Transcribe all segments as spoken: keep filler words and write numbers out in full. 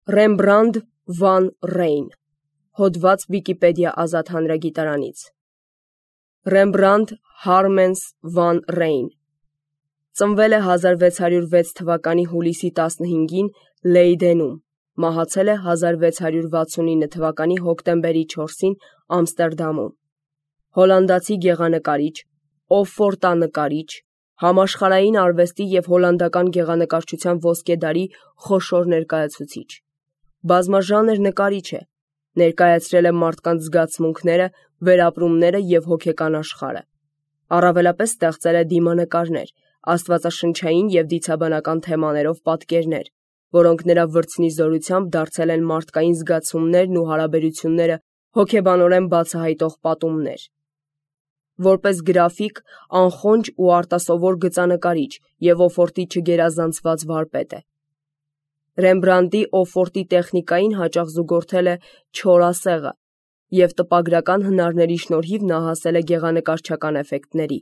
Ռեմբրանդ վան Ռեյն, հոդված Վիկիպեդիա ազատ հանրագիտարանից։ Ռեմբրանդ Հարմենս վան Ռեյն ծնվել է հազար վեց հարյուր վեց թվականի հուլիսի տասնհինգին Լեյդենում, մահացել է հազար վեց հարյուր վաթսունինը թվականի հոկտեմբերի չորսին Ամստերդամում։ Հոլանդացի գեղանկարիչ, օֆորտանկարիչ, համաշխարհային արվեստի և հոլանդական գեղանկարչության ոսկեդարի խոշոր ներկայացուցիչ։ Բազմաժանր նկարիչ է, ներկայացրել է մարդկանց զգացմունքները, վերապրումները և հոգեկան աշխարհը։ Առավելապես ստեղծել է դիմանկարներ, աստվածաշնչային և դիցաբանական թեմաներով պատկերներ, որոնք նրա վրձնի զորությամբ դարձել են մարդկային զգացումներն ու հարաբերությունները հոգեբանորեն բացահայտող պատումներ։ Որպես գրաֆիկ, անխոնջ ու արտասովոր գծանկարիչ և օֆորտի չգերազանցված վարպետ է։ Ռեմբրանդտի օֆորտի տեխնիկային հաճախ զուգորդել է չորասեղը և տպագրական հնարների շնորհիվ նա հասել է գեղանկարչական էֆեկտների։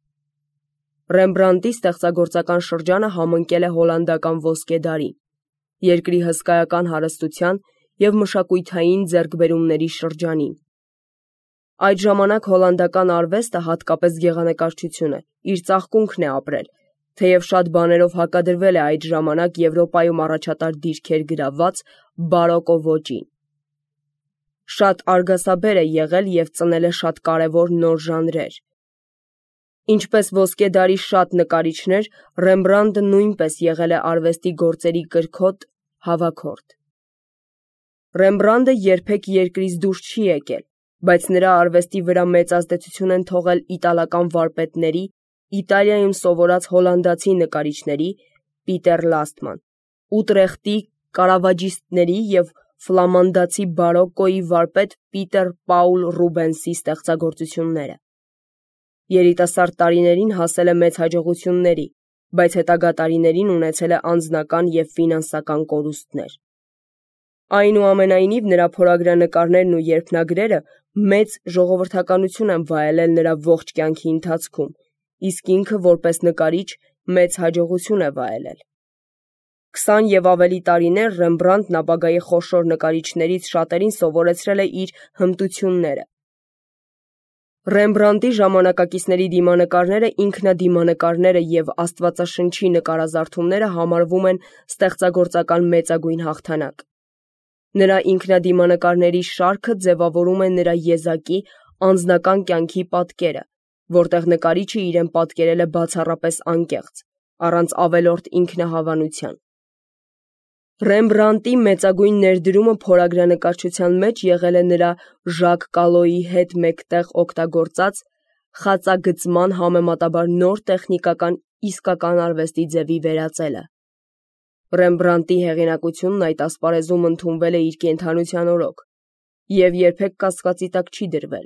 Ռեմբրանդտի ստեղծագործական շրջանը համընկել է հոլանդական ոսկեդարին, երկրի հսկայական հարստության և մշակութային ձեռքբերումների շրջանին։ Այդ ժամանակ հոլանդական արվեստը, հատկապես գեղանկարչությունը, իր ծաղկունքն է ապրել, թեև շատ բաներով հակադրվել է այդ ժամանակ Եվրոպայում առաջատար դիրքեր գրաված բարոկկո ոճին։ Շատ արգասաբեր է եղել և ծնել է շատ կարևոր նոր ժանրեր։ Ինչպես ոսկեդարի շատ նկարիչներ, Ռեմբրանդտը նույնպես եղել է արվեստի գործերի կրքոտ հավաքորդ։ Ռեմբրանդտը երբեք երկրից դուրս չի եկել, բայց նրա արվեստի վրա մեծ ազդեցություն են թողել իտալական վարպետների, Իտալիայում սովորած հոլանդացի նկարիչների (Պիտեր Լաստման), ուտրեխտի կարավաջիստների և ֆլամանդացի բարոկկոյի վարպետ Պիտեր Պաուլ Ռուբենսի ստեղծագործությունները։ Երիտասարդ տարիներին հասել է մեծ հաջողությունների, բայց հետագա տարիներին ունեցել է անձնական և ֆինանսական կորուստներ։ Այնուամենայնիվ, նրա փորագրանկարներն ու երփնագրերը մեծ ժողովրդականություն են վայելել նրա ողջ կյանքի ընթացքում, իսկ ինքը, որպես նկարիչ, մեծ հաջողություն է վայելել։ Քսան և ավելի տարիներ Ռեմբրանդտն ապագայի խոշոր նկարիչներից շատերին սովորեցրել է իր հմտությունները։ Ռեմբրանդտի ժամանակակիցների դիմանկարները, ինքնադիմանկարները և աստվածաշնչի նկարազարդումները համարվում են ստեղծագործական մեծագույն հաղթանակ։ Նրա ինքնադիմանկարների շարքը ձևավորում է նրա եզակի, անձնական կյանքի պատկերը, որտեղ նկարիչը իրեն պատկերել է բացառապես անկեղծ, առանց ավելորդ ինքնահավանության։ Ռեմբրանդտի մեծագույն ներդրումը փորագրանկարչության մեջ եղել է նրա Ժակ Կալոյի հետ մեկտեղ օգտագործած խածագծման համեմատաբար նոր տեխնիկական իսկական արվեստի ձևի վերածելը։ Ռեմբրանդտի հեղինակությունն այդ ասպարեզում ընդունվել է իր կենդանության օրոք և երբեք կասկածի տակ չի դրվել։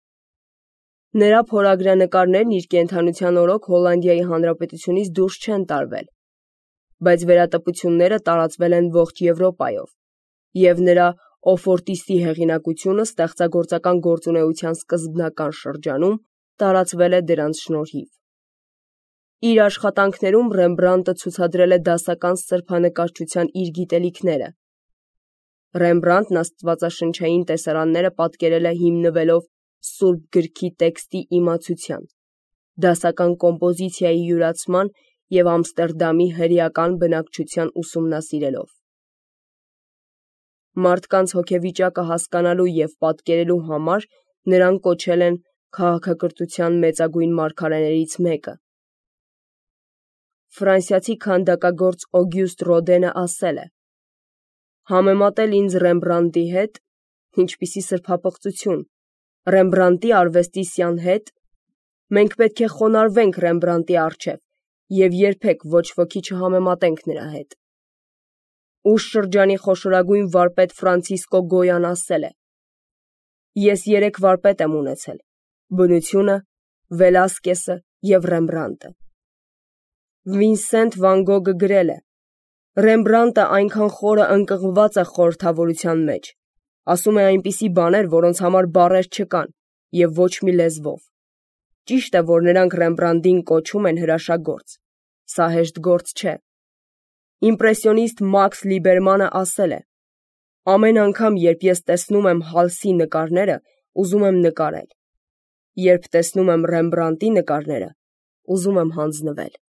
Նրա փորագրանկարներն իր կենդանության օրոք Հոլանդիայի Հանրապետությունից դուրս չեն տարվել, բայց վերատպությունները տարածվել են ողջ Եվրոպայով, և նրա օֆորտիստի հեղինակությունը ստեղծագործական գործունեության սկզբնական շրջանում տարածվել է դրանց շնորհիվ։ Իր աշխատանքներում Ռեմբրանդտը ցուցադրել է դասական սրբանկարչության իր գիտելիքները։ Ռեմբրանդտն աստվածաշնչային տեսարանները պատկերել է հիմնվելով Սուրբ գրքի տեքստի իմացության, դասական կոմպոզիցիայի յուրացման և Ամստերդամի հրեական բնակչության ուսումնասիրելով։ Մարդկանց հոգեվիճակը հասկանալու և պատկերելու համար նրան կոչել են քաղաքակրթության մեծագույն մարգարեներից մեկը։ Ֆրանսիացի քանդակագործ Օգյուստ Ռոդենը ասել է. «Համեմատել ինձ Ռեմբրանդտի հետ, ինչպիսի սրբապղծություն, Ռեմբրանդտի արվեստիսյան հետ, մենք պետք է խոնարհվենք Ռեմբրանդտի առջև և երբեք ոչ ոքի չհամեմատենք նրա հետ»։ Ուշ շրջանի խոշորագույն վարպետ Ֆրանցիսկո Գոյան ասել է. «Ես երեք վարպետ եմ ունեցել՝ բնությունը, Վելասկեսը և Ռեմբրանդտը»։ Վինսենտ Վան Գոգը գրել է. «Ռեմբրանդտը այնքան խորը ընկղմված է խորհրդավորության մեջ, ասում է այնպիսի բաներ, որոնց համար բառեր չկան և ոչ մի լեզվով։ Ճիշտ է, որ նրանք Ռեմբրանդտին կոչում են հրաշագործ, սա հեշտ գործ չէ։ Իմպրեսիոնիստ Մաքս Լիբերմանը ասել է. Ամեն անգամ, երբ ես տեսնում եմ Հալսի նկարները, ուզում եմ նկարել։ Երբ տեսնում եմ Ռեմբրանտի նկարները, ուզում եմ հանձնվել։